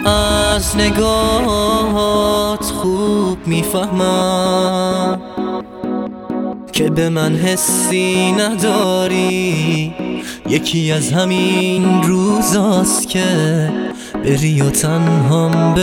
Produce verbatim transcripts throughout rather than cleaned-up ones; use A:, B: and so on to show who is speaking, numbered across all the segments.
A: از نگاهات خوب میفهمم که به من حسی نداری. یکی از همین روزاست که بری و تنهام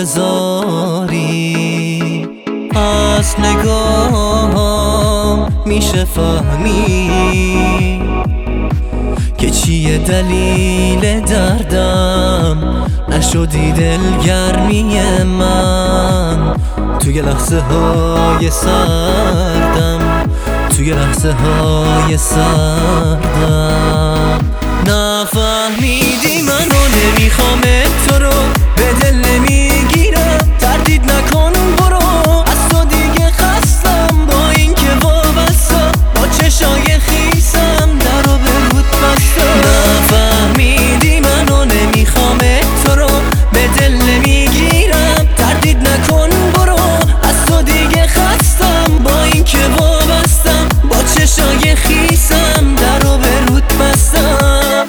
A: بذاری. از نگاهام میشه فهمی که چیه دلیل دردم. نشدی دلگرمی من توی لحظه های سردم، توی لحظه های سردم. نفهمیدی منو نمیخوام تو رو، به دل نمیگیرم، تردید نکن برو. از تو دیگه خستم با این که وابستم، با چشای خیسم در و به رود بستم. نفهمیدی منو نمیخوام تو رو، به دل نمیگیرم، تردید نکن برو. از تو دیگه خستم با این که وابستم، با چشای خیسم در و به رود بستم.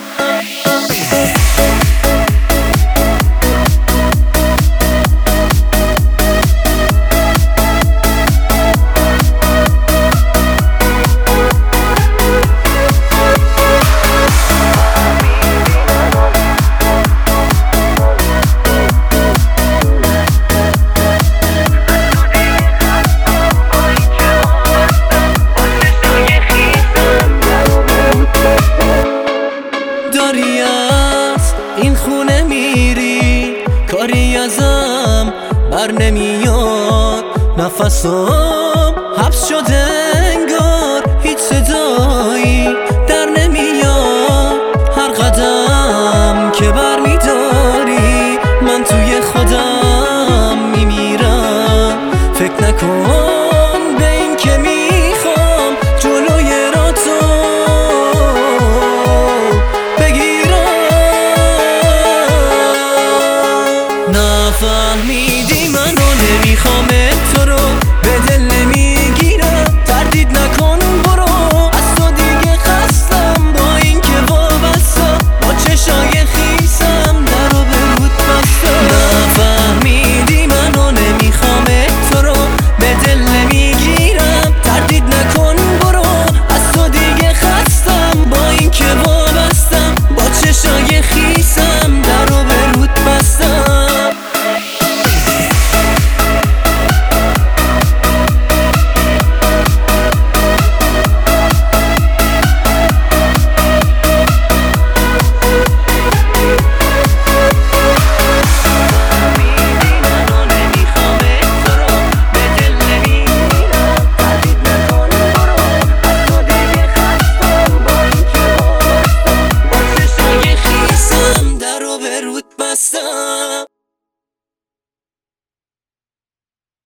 A: این خونه میری کاری ازم بر نمیاد، نفسم حبس شده انگار هیچ صدایی در نمیاد. هر قدم که بر میداری من توی خودم میمیرم. فکر نکن به این که میخوام جلوی را تو نفهمیدی منو نمیخوام تو رو،